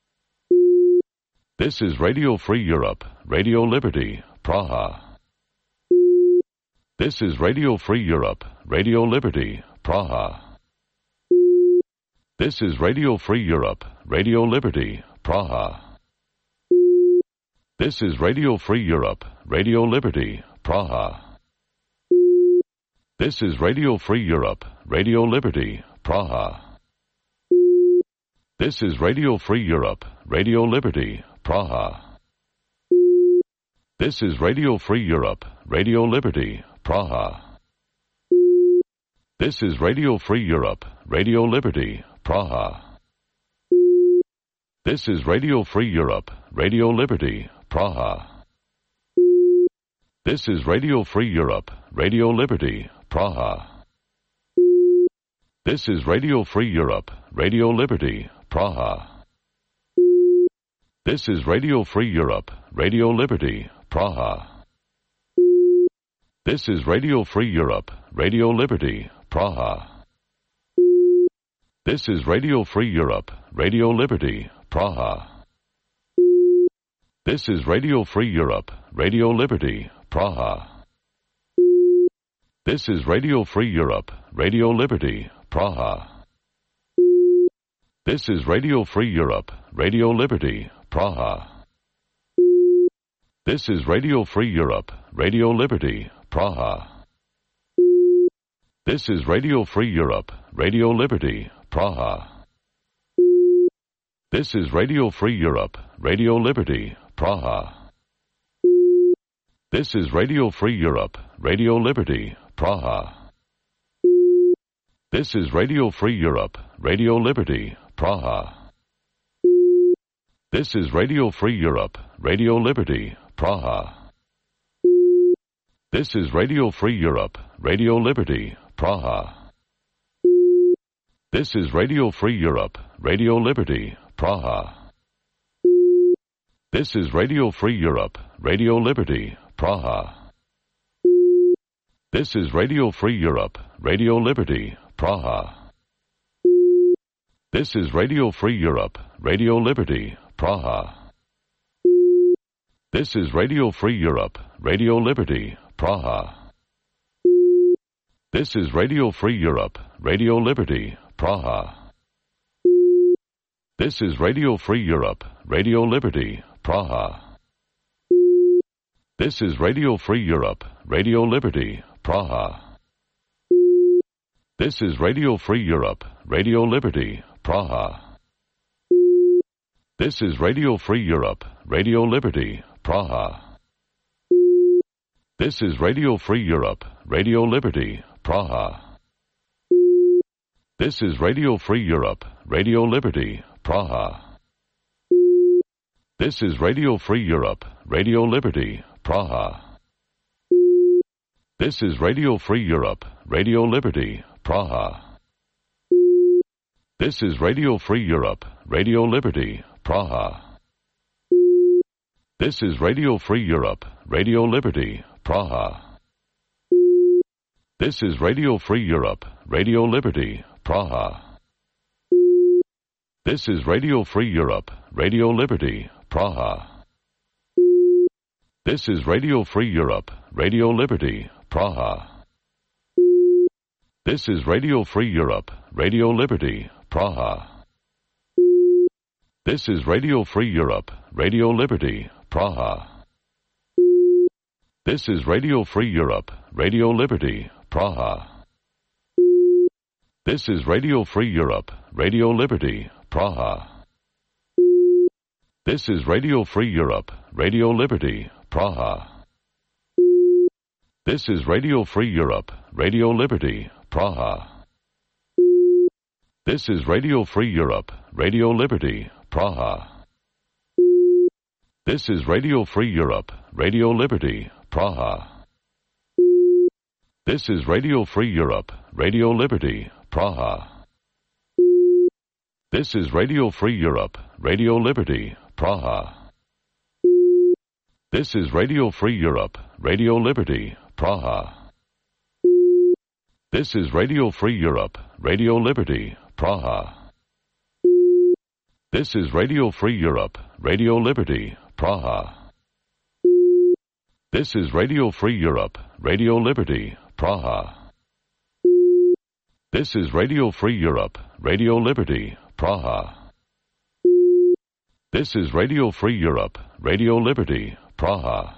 This is Radio Free Europe, Radio Liberty, Praha. This is Radio Free Europe, Radio Liberty, Praha. This is Radio Free Europe, Radio Liberty, Praha. This is Radio Free Europe, Radio Liberty, Praha. This is Radio Free Europe, Radio Liberty, Praha. This is Radio Free Europe, Radio Liberty, Praha. This is Radio Free Europe, Radio Liberty, Praha. This is Radio Free Europe, Radio Liberty, Praha. This is Radio Free Europe, Radio Liberty, Praha. This is Radio Free Europe, Radio Liberty, Praha. This is Radio Free Europe, Radio Liberty, Praha. This is Radio Free Europe, Radio Liberty, Praha. This is Radio Free Europe, Radio Liberty, Praha. This is Radio Free Europe, Radio Liberty, Praha. This is Radio Free Europe, Radio Liberty, Praha. This is Radio Free Europe, Radio Liberty, Praha. This is Radio Free Europe, Radio Liberty, Praha. This is Radio Free Europe, Radio Liberty, Praha. This is Radio Free Europe, Radio Liberty, Praha. This is Radio Free Europe, Radio Liberty, Praha. This is Radio Free Europe, Radio Liberty, Praha. This is Radio Free Europe, Radio Liberty, Praha. This is Radio Free Europe, Radio Liberty, Praha. This is Radio Free Europe, Radio Liberty, Praha. This is Radio Free Europe, Radio Liberty, Praha. This is Radio Free Europe, Radio Liberty, Praha. This is Radio Free Europe, Radio Liberty, Praha. This is Radio Free Europe, Radio Liberty, Praha. This is Radio Free Europe, Radio Liberty, Praha. This is Radio Free Europe, Radio Liberty, Praha. This is Radio Free Europe, Radio Liberty, Praha. This is Radio Free Europe, Radio Liberty, Praha. This is Radio Free Europe, Radio Liberty, Praha. This is Radio Free Europe, Radio Liberty, Praha. This is Radio Free Europe, Radio Liberty, Praha. This is Radio Free Europe, Radio Liberty, Praha. This is Radio Free Europe, Radio Liberty, Praha. This is Radio Free Europe, Radio Liberty, Praha. This is Radio Free Europe, Radio Liberty, Praha. This is Radio Free Europe, Radio Liberty, Praha. This is Radio Free Europe, Radio Liberty, Praha. This is Radio Free Europe, Radio Liberty, Praha. This is Radio Free Europe, Radio Liberty, Praha. This is Radio Free Europe, Radio Liberty, Praha. This is Radio Free Europe, Radio Liberty, Praha. This is Radio Free Europe, Radio Liberty, Praha. This is Radio Free Europe, Radio Liberty, Praha. This is Radio Free Europe, Radio Liberty, Praha. This is Radio Free Europe, Radio Liberty, Praha. This is Radio Free Europe, Radio Liberty, Praha. This is Radio Free Europe, Radio Liberty, Praha. This is Radio Free Europe, Radio Liberty, Praha. This is Radio Free Europe, Radio Liberty, Praha. This is Radio Free Europe, Radio Liberty, Praha. This is Radio Free Europe, Radio Liberty, Praha. This is Radio Free Europe, Radio Liberty, Praha. This is Radio Free Europe, Radio Liberty, Praha. This is Radio Free Europe, Radio Liberty, Praha. This is Radio Free Europe, Radio Liberty, Praha.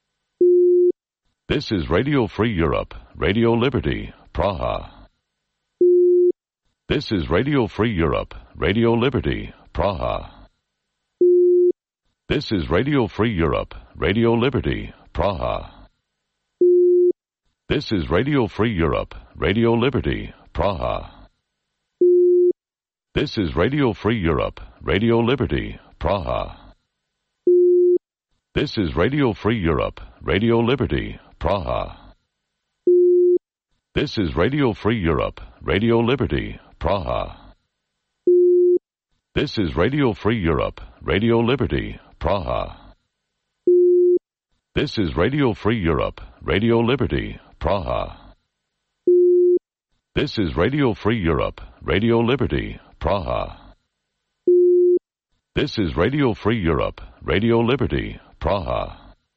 This is Radio Free Europe, Radio Liberty, Praha. This is Radio Free Europe, Radio Liberty, Praha. This is Radio Free Europe, Radio Liberty, Praha. This is Radio Free Europe, Radio Liberty, Praha. This is Radio Free Europe, Radio Liberty, Praha. This is Radio Free Europe, Radio Liberty, Praha. This is Radio Free Europe, Radio Liberty, Praha. This is Radio Free Europe, Radio Liberty, Praha. This is Radio Free Europe, Radio Liberty, Praha. This is Radio Free Europe, Radio Liberty, Praha. This is Radio Free Europe, Radio Liberty, Praha.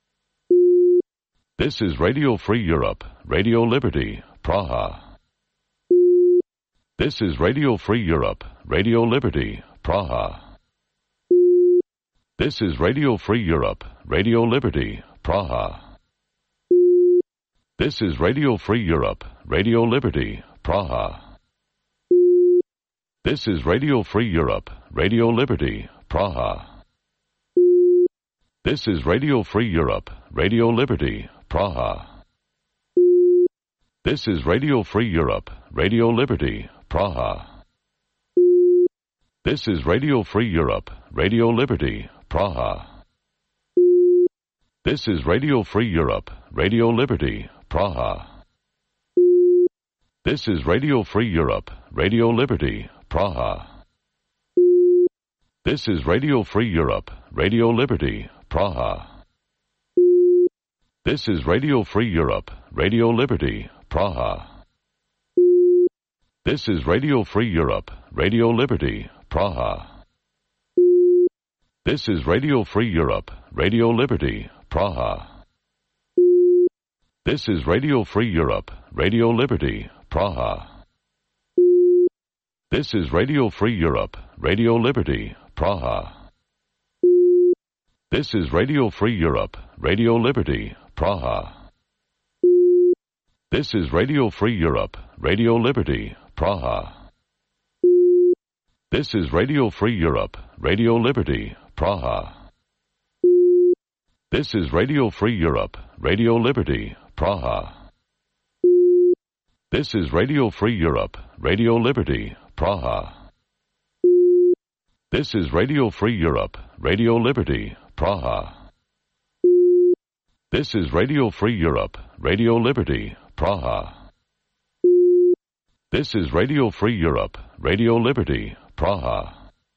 This is Radio Free Europe, Radio Liberty, Praha. This is Radio Free Europe, Radio Liberty, Praha. This is Radio Free Europe, Radio Liberty, Praha. This is Radio Free Europe, Radio Liberty, Praha. This is Radio Free Europe, Radio Liberty, Praha. This is Radio Free Europe, Radio Liberty, Praha. This is Radio Free Europe, Radio Liberty, Praha. This is Radio Free Europe, Radio Liberty, Praha. This is Radio Free Europe, Radio Liberty, Praha. This is Radio Free Europe, Radio Liberty, Praha. This is Radio Free Europe, Radio Liberty, Praha. This is Radio Free Europe, Radio Liberty, Praha. This is Radio Free Europe, Radio Liberty, Praha. This is Radio Free Europe, Radio Liberty, Praha. This is Radio Free Europe, Radio Liberty, Praha. This is Radio Free Europe, Radio Liberty, Praha. This is Radio Free Europe, Radio Liberty, Praha. This is Radio Free Europe, Radio Liberty, Praha. This is Radio Free Europe, Radio Liberty, Praha. This is Radio Free Europe, Radio Liberty, Praha. This is Radio Free Europe, Radio Liberty, Praha. This is Radio Free Europe, Radio Liberty, Praha. This is Radio Free Europe, Radio Liberty, Praha. This is Radio Free Europe, Radio Liberty, Praha.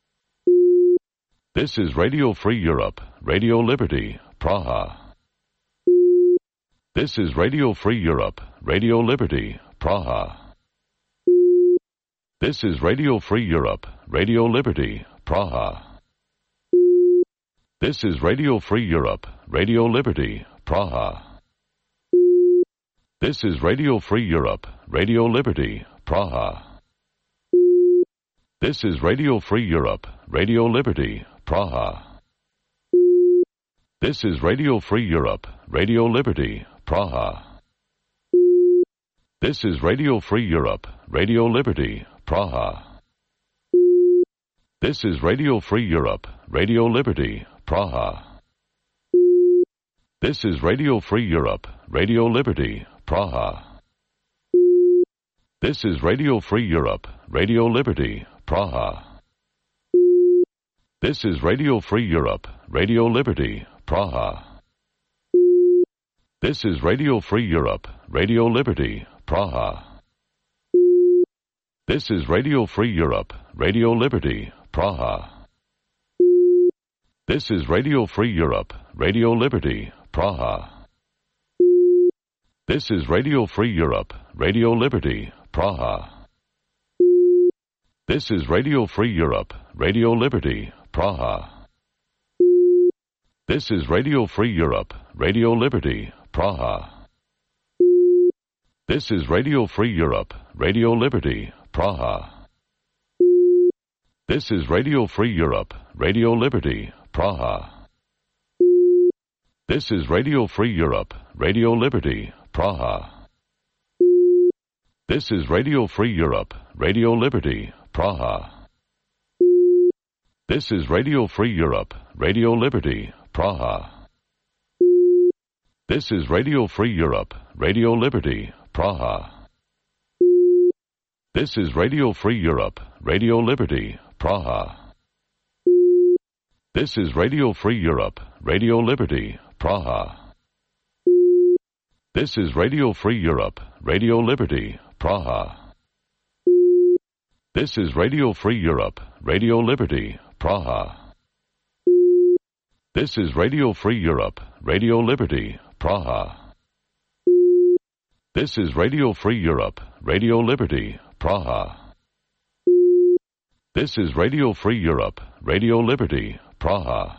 This is Radio Free Europe, Radio Liberty, Praha. This is Radio Free Europe, Radio Liberty, Praha. This is Radio Free Europe, Radio Liberty, Praha. This is Radio Free Europe, Radio Liberty, Praha. This is Radio Free Europe, Radio Liberty, Praha. This is Radio Free Europe, Radio Liberty, Praha. This is Radio Free Europe, Radio Liberty, Praha. This is Radio Free Europe, Radio Liberty, Praha. This is Radio Free Europe, Radio Liberty, Praha. This is Radio Free Europe, Radio Liberty, Praha. This is Radio Free Europe, Radio Liberty, Praha. This is Radio Free Europe, Radio Liberty, Praha. This is Radio Free Europe, Radio Liberty, Praha. This is Radio Free Europe, Radio Liberty, Praha. This is Radio Free Europe, Radio Liberty, Praha. This is Radio Free Europe, Radio Liberty, Praha. This is Radio Free Europe, Radio Liberty, Praha. This is Radio Free Europe, Radio Liberty, Praha. This is Radio Free Europe, Radio Liberty, Praha. This is Radio Free Europe, Radio Liberty, Praha. This is Radio Free Europe, Radio Liberty, Praha. This is Radio Free Europe, Radio Liberty, Praha. This is Radio Free Europe, Radio Liberty, Praha. This is Radio Free Europe, Radio Liberty, Praha. This is Radio Free Europe, Radio Liberty, Praha. This is Radio Free Europe, Radio Liberty, Praha. This is Radio Free Europe, Radio Liberty, Praha. This is Radio Free Europe, Radio Liberty, Praha. This is Radio Free Europe, Radio Liberty, Praha. This is Radio Free Europe, Radio Liberty, Praha. This is Radio Free Europe, Radio Liberty, Praha.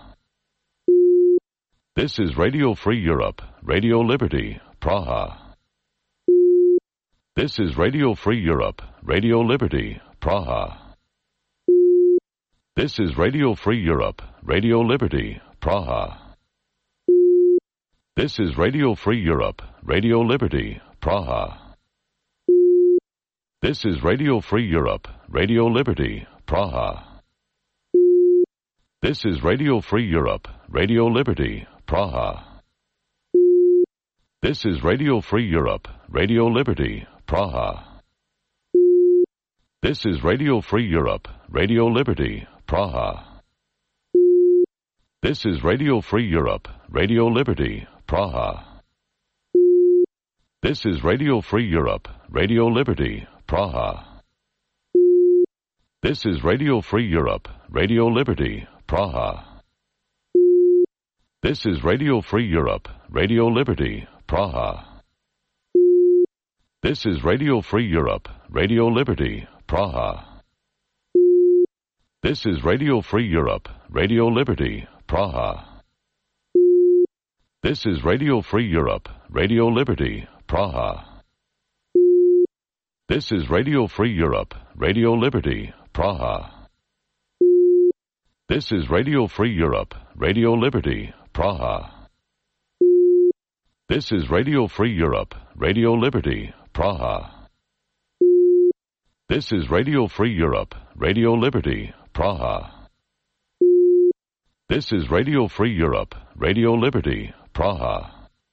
This is Radio Free Europe, Radio Liberty, Praha. This is Radio Free Europe, Radio Liberty, Praha. This is Radio Free Europe, Radio Liberty, Praha. This is Radio Free Europe, Radio Liberty, Praha. This is Radio Free Europe, Radio Liberty, Praha. This is Radio Free Europe, Radio Liberty, Praha. This is Radio Free Europe, Radio Liberty, Praha. This is Radio Free Europe, Radio Liberty, Praha. This is Radio Free Europe, Radio Liberty, Praha. This is Radio Free Europe, Radio Liberty, Praha. This is Radio Free Europe, Radio Liberty, Praha. This is Radio Free Europe, Radio Liberty, Praha. This is Radio Free Europe, Radio Liberty, Praha. This is Radio Free Europe, Radio Liberty, Praha. This is Radio Free Europe, Radio Liberty, Praha. This is Radio Free Europe, Radio Liberty, Praha. This is Radio Free Europe, Radio Liberty, Praha. This is Radio Free Europe, Radio Liberty, Praha. This is Radio Free Europe, Radio Liberty, Praha. This is Radio Free Europe, Radio Liberty, Praha.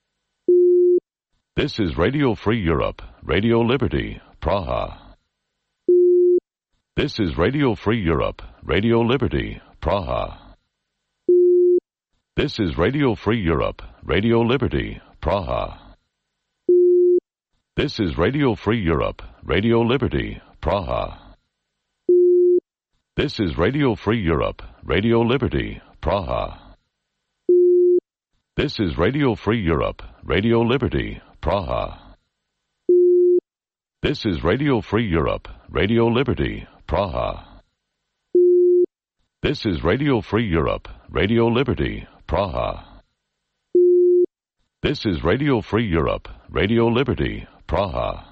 This is Radio Free Europe, Radio Liberty, Praha. This is Radio Free Europe, Radio Liberty, Praha. This is Radio Free Europe, Radio Liberty, Praha. This is Radio Free Europe, Radio Liberty, Praha. This is Radio Free Europe, Radio Liberty, Praha. This is Radio Free Europe, Radio Liberty, Praha. This is Radio Free Europe, Radio Liberty, Praha. This is Radio Free Europe, Radio Liberty, Praha. This is Radio Free Europe, Radio Liberty, Praha.